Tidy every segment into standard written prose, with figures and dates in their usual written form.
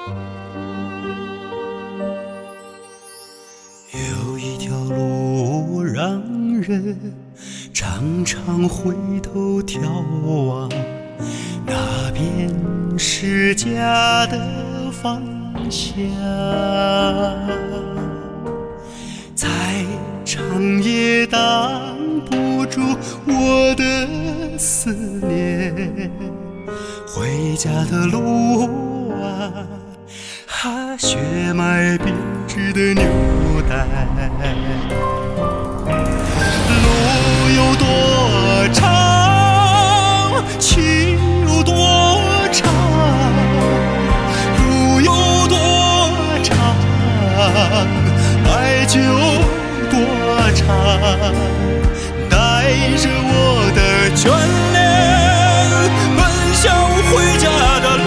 有一条路让人常常回头眺望，那边是家的方向。再长也挡不住我的思念，回家的路啊，血脉编织的纽带。路有多长，情有多长，路有多长，爱就多长。带着我的眷恋，奔向回家的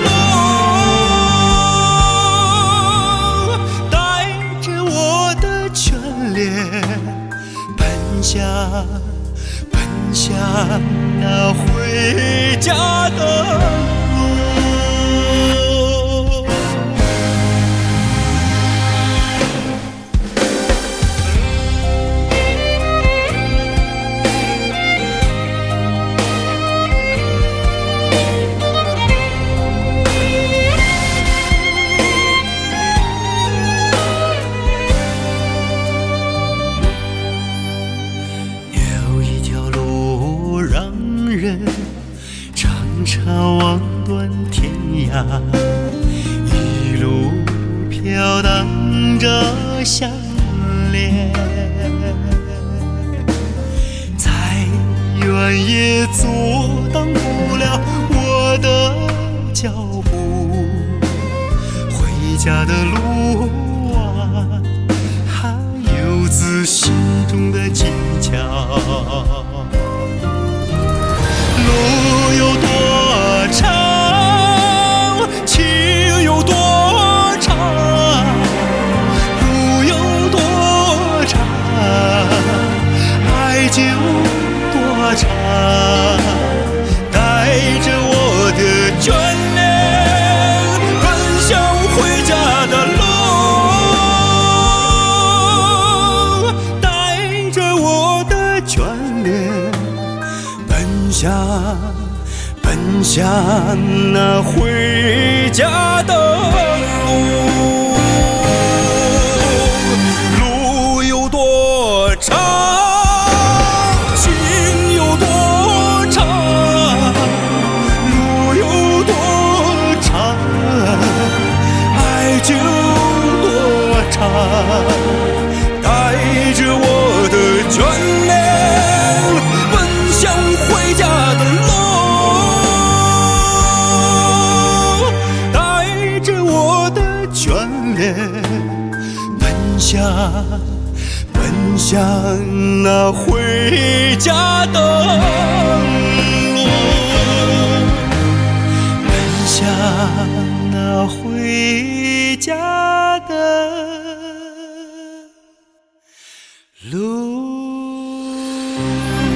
路，带着我的眷恋，奔向那回家的路。常常望断天涯，一路飘荡着相恋，再远也阻挡不了我的脚步。回家的路还有自心中的坚强。路有多长，情有多长，路有多长，爱就多长。带着我的眷恋，奔向回家的路，带着我的眷恋，奔向那回家的路。路有多长，情有多长，路有多长，爱就多长。带着我的眷恋，奔向回家的路，带着我的眷恋，奔向那回家的路，奔向那回家的路。